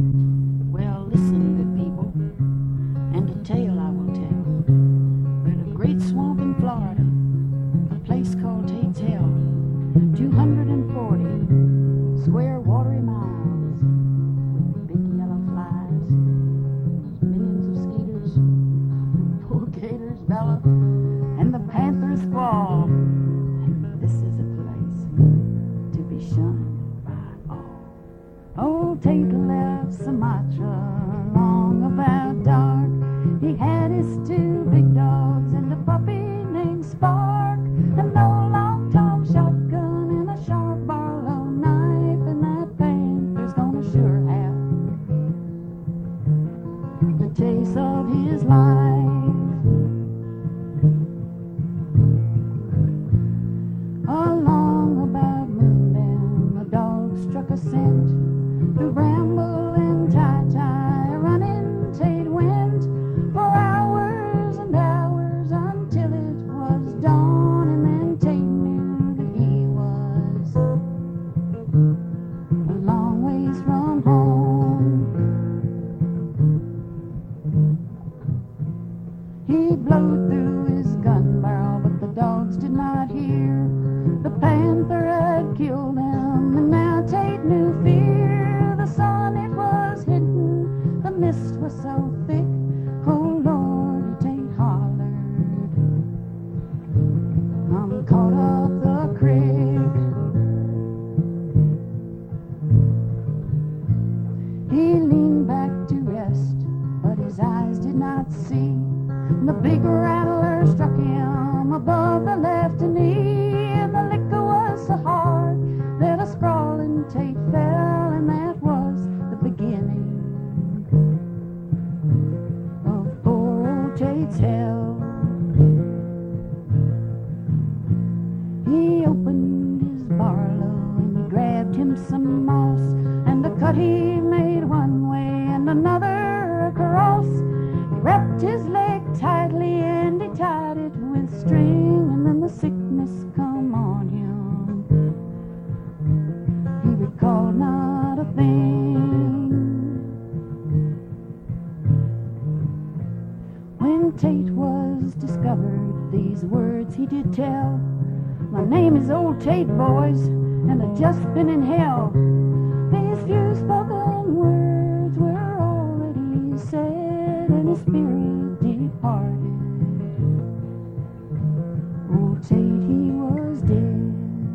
Well, listen, good people, and a tale I will tell. We're at a great swamp in Florida, a place called Tate's Hell. 240 square watery miles with big yellow flies, millions of skeeters, poor gators bellow, and the panthers squall. And this is a place to be shunned by all. Old Tate left Sumatra long about dark. He had his two big dogs and a puppy named Spark, and no long Tom shotgun and a sharp Barlow knife, and that panther's gonna sure have the taste of his life. Along about moondown, the dog struck a scent through bramble and tie-tie. Running Tate went for hours and hours until it was dawn, and then Tate knew that he was a long ways from home. He blowed through his gun barrel, but the dogs did not hear. The panther had killed him, and now Tate knew fear. The sun, it was hidden, the mist was so thick. Oh Lord, Tate hollered, I'm caught up the creek. He leaned back to rest, but his eyes did not see. The big rattler struck him above the left knee, and the liquor was so hard that a sprawling Tate fell, and that was the beginning of poor old Tate's hell. He opened his Barlow and he grabbed him some moss, and the cut he made one way and another across. He wrapped his leg tightly and he tied it with string, and then the sickness come on him. He recalled not a thing. When Tate was discovered, these words he did tell: my name is Old Tate, boys, and I've just been in hell. These few spoken words were all that he said, and his spirit departed. Old Tate, he was dead.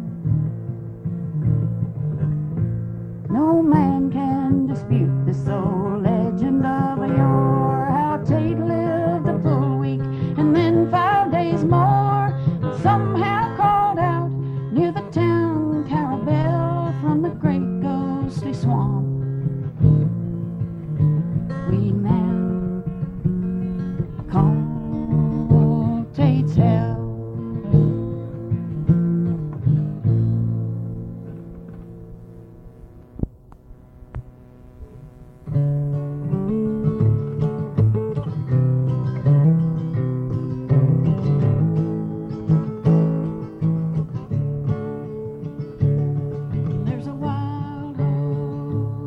No man can dispute this old legend of yore, how Tate lived a full week and then 5 days more, and somehow crawled out near the town Carabel from the great ghostly swamp we now call Tate's Hell. There's a wild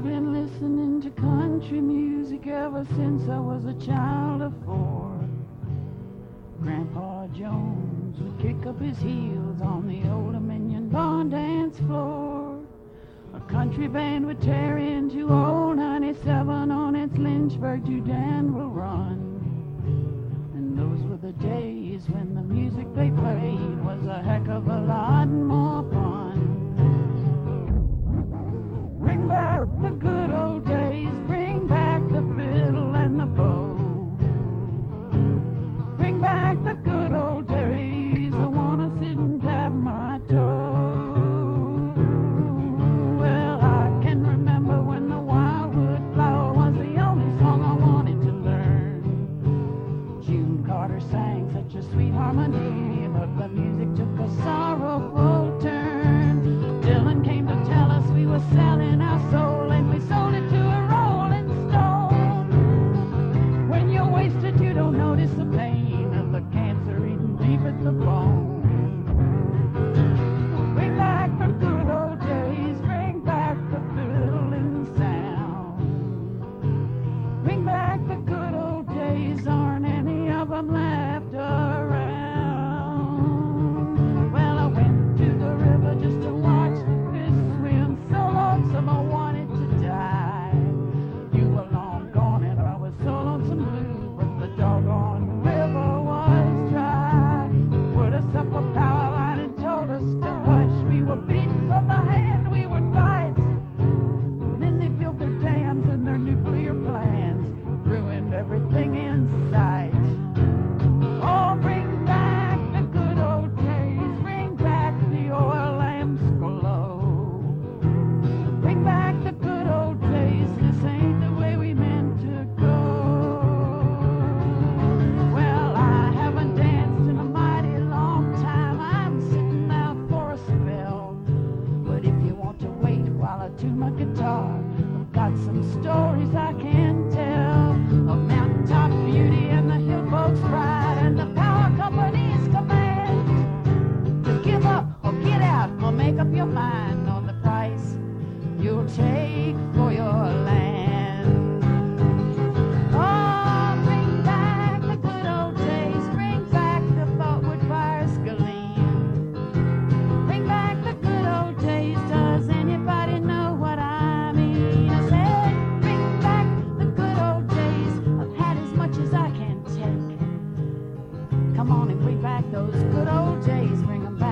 I've been listening to country music ever since I was a child of 4. Grandpa Jones would kick up his heels on the old Dominion barn dance floor. A country band would tear into old 97 on its Lynchburg to Danville run. And those were the days when the music they played was a heck of a lot more fun. Bring back the good old days, bring back the fiddle and the bow. Bring back the good old days, I wanna sit and tap my toe. Well, I can remember when the Wildwood Flower was the only song I wanted to learn. June Carter sang such a sweet harmony, but the music took a sorrowful turn. Dylan came to tell us we were selling our soul, and we sold it to a rolling stone. When you're wasted, you don't notice the pain of the cancer eating deep at the bone. Bring back the good old days, bring back the fiddling sound. Bring back the good old days, aren't any of them left around? Well, I went to the river just to watch the fish swim, so lonesome I wanted to die. You were long gone and I was so lonesome blue, but the doggone river was dry. Put us up a power line and told us to hush. We were beaten from the hand we would fight. Then they built their dams and their nuclear plans, ruined everything in sight. Oh, bring back the good old days, bring back the oil lamps glow. Bring back the good old days, this ain't the way we meant to go. Well, I haven't danced in a mighty long time, I'm sitting out for a spell. But if you want to wait while I tune my guitar, I've got some stories I can tell of mountaintop beauty and the hill folks' pride and the power company's command to give up or get out or make up your mind on the price you'll take for your land. Oh, bring back the good old days, bring back the Boltwood fires gleam. Bring back the good old days, does anybody know what I mean? I said, bring back the good old days, I've had as much as I can take. Come on and bring back those good old days, bring them back.